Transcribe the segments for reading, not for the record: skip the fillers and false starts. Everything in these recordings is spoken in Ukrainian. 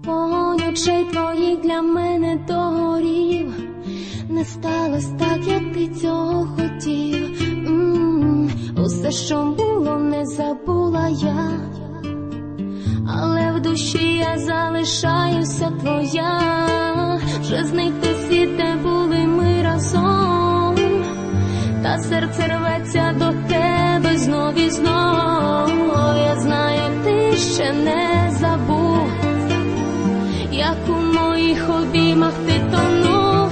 Вогонь очей твоїх для мене догорів. Не сталось так, як ти цього хотів. Усе, що було, не забула я, але в душі я залишаюся твоя. Вже зникли всі, де були ми разом, та серце рветься до тебе знов і знов. Я знаю, ти ще не забув, як у моїх обіймах ти тонув.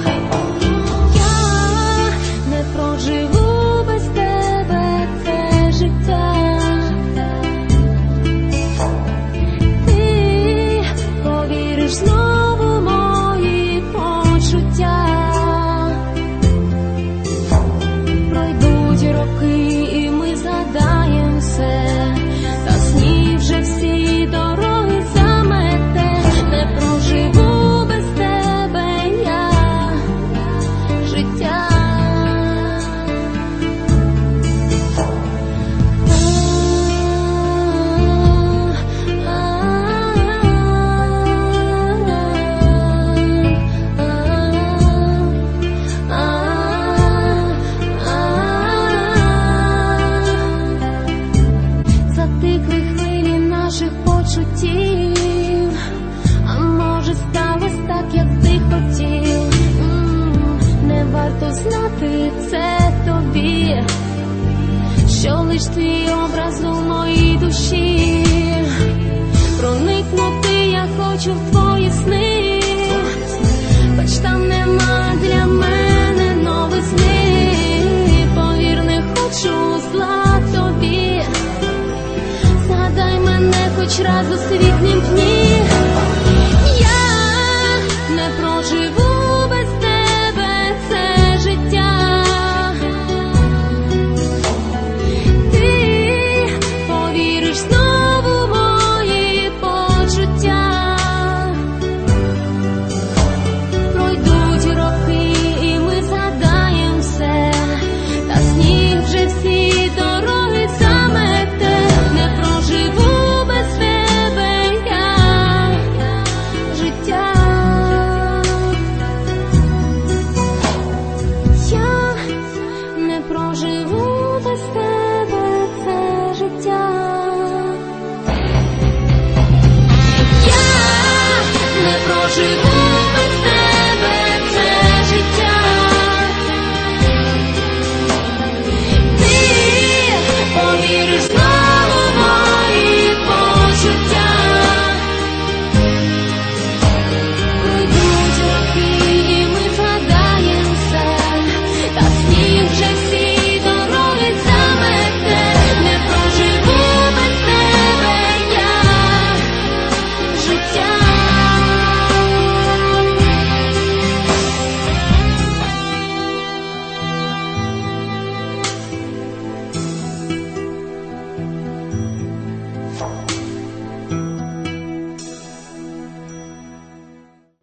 Я не проживу без тебе це життя. Ти повіриш знову в мої почуття. Пройдуть роки і ми згадаєм все, та сні вже всі дороги замете. Не проживу без тебе я життя. Затихли хвилі наших почуттів, а може сталось так, як ти хотів. Не варто знати це тобі, що лиш твій образ у моїй душі. Проникнути я хочу в твої сни, хоч там нема для мене новизни. Повір, не хочу зла тобі, згадай мене хоч раз у світлім дні.